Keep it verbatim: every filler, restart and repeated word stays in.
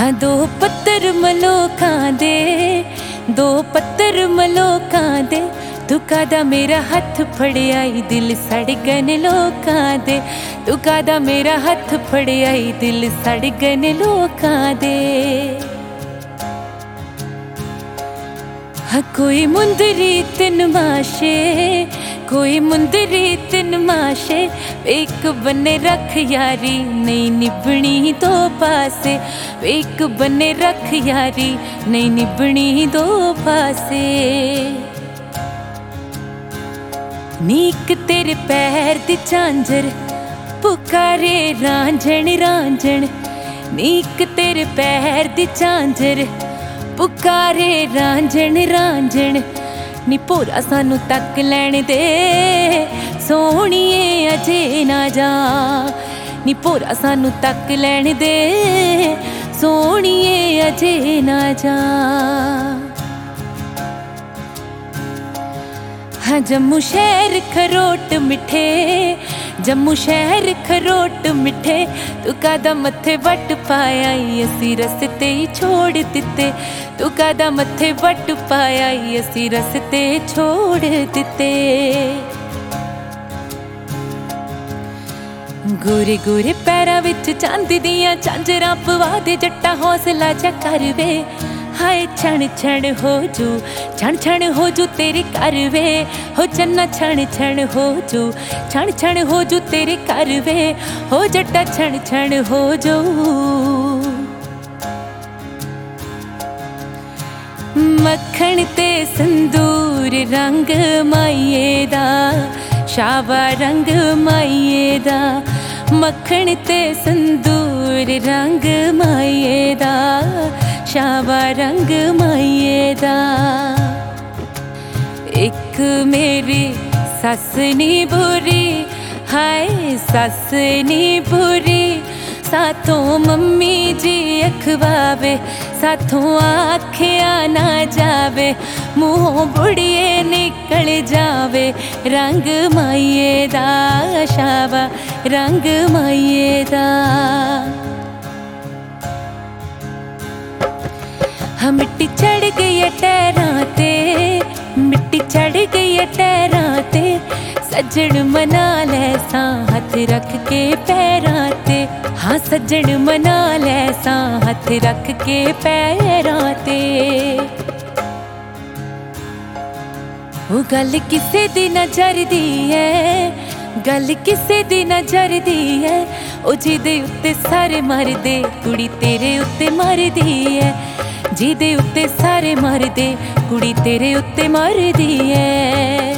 हाँ दो पत्थर मलोकां दे, दो पत्थर मलोकां दे, तू कादा मेरा हथ फड़ियाई दिल सड़ गन लोकां दे, तू कादा मेरा हथ फड़ियाई दिल सड़ गन लोकां दे। हाँ कोई मुंदरी तिन माशे, कोई मुंदरी तिन माशे, एक बन्ने रख यारी नहीं निभनी दो पासे, एक बन्ने रख यारी नहीं निभनी दो पासे। नीक तेरे पैर दी झांझर पुकारे रांझण रांझण, नीक तेरे पैर दी झांझर पुकारे रांझण रांझण। नी भोरा सानू तक लैण दे सोहणीए अजे ना जा, नी भोरा सानू तक लैण दे सोहणीए अजे ना जा। हाँ जम्मू शहर खरोट मिठे, जम्मू शहर खरोट मिठे, तू कादा मत्थे वट पाया असी रस्ते ही छोड़ दिते, तू कादा मत्थे वट पाया असी रस्ते छोड़ दिते। गोरे गोरे पैरां विच चांदी दियां झांजरां पवा दे जट्टा हौसला जा कर वे, हाय छण छण हो जू छण छण हो जू तेरे घर वे, हो चन्ना छण छण हो जू छण छण हो जू तेरे घर वे, हो जट्टा छण छण हो जू। मक्खण ते संदूर रंग माइये दा, शावा रंग माइये दा, मक्खण ते संदूर रंग माइये दा, शावा रंग माइये दा। एक मेरी सस नी बुरी, हाय सस नी बुरी, साथों मम्मी जी अखवावे, साथों आखिया ना जावे, मुँहों बुढ़िए निकल जावे, रंग माइये दा, शावा रंग माइये दा। हाँ मिट्टी चढ़ गई है टैरां ते, मिट्टी चढ़ गई है टैरां ते, सज्जण मना लै सां हथ रख के पैरां ते, हाँ सज्जण मना लै सां हथ रख के पैरां ते। वो गल किसे दी नजर दी है, गल किसे दी नजर दी है, ओ जिदे उत्ते सारे मरदे कुड़ी तेरे उत्ते मरदी है, जिदे उत्ते सारे मरदे कुड़ी तेरे उत्ते मरदी है।